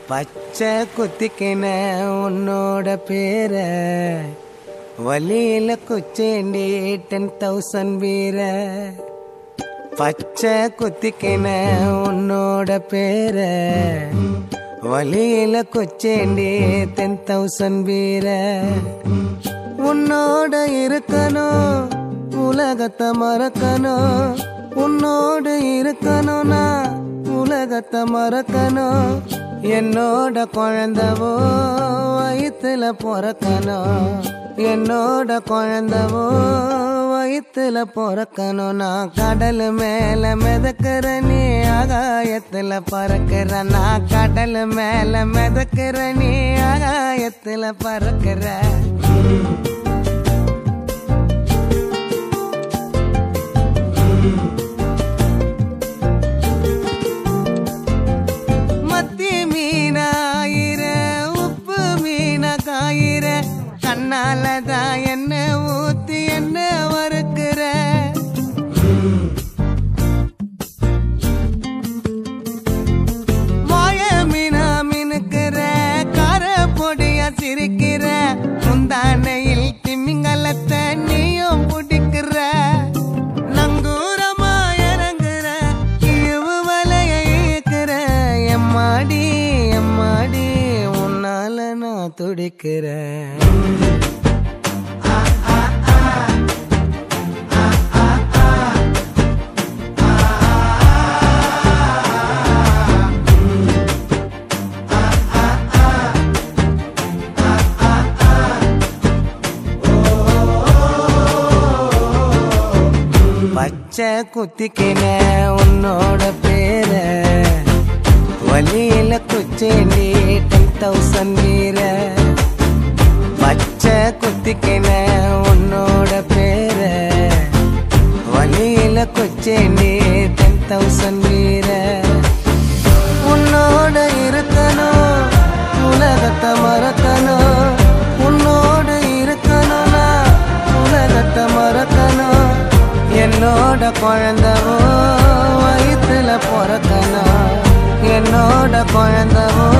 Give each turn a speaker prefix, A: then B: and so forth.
A: பச்சை குத்திக்கின உன்னோட பேர வலியில குச்சேண்டி 10,000 வீர. பச்சை குத்திக்கின உன்னோட பேர வலியில குச்சேண்டி 10,000 வீர. உன்னோட இருக்கணும் உலகத்தை மறக்கணும், உன்னோடு இருக்கணும்னா உலகத்தை மறக்கணும். என்னோட குழந்தவோ வயித்துல பிறக்கணும், என்னோட குழந்தவோ வயித்துல பிறக்கணும். நான் கடல் மேல மிதக்கிற நீ ஆகாயத்துல பறக்கிற, நான் கடல் மேல மிதக்கிற நீ ஆகாயத்துல பறக்கிற. மத்தி மீனாயிர உப்பு மீன காயிர, கண்ணாலதான் என்ன ஊத்தி என்ன வறுக்கிற. வாய மீனா மினுக்கிற, கார பொடியா சிரிக்கிற, முந்தானையில் திமிங்கலத்தை நீயும் பிடிக்கிற. நங்கூரமா இறங்குற இழுவு வலைய இழுக்கிற, எம்மாடி எம்மாடி உன்னால நான் துடிக்கிறேன். பச்சை குத்திக்கின உன்னோட பேர வலியில குச்சேண்டி 10,000 வீர. பச்சை குத்திக்கின உன்னோட பேர வலியில குச்சேண்டி 10,000 வீர. உன்னோட இருக்கணும் உலகத்தை மறக்கணும், உன்னோடு இருக்கணும்னா உலகத்தை மறக்கணும். என்னோட குழந்தவோ வயித்துல பிறக்கணும், என்னோட குழந்தவோ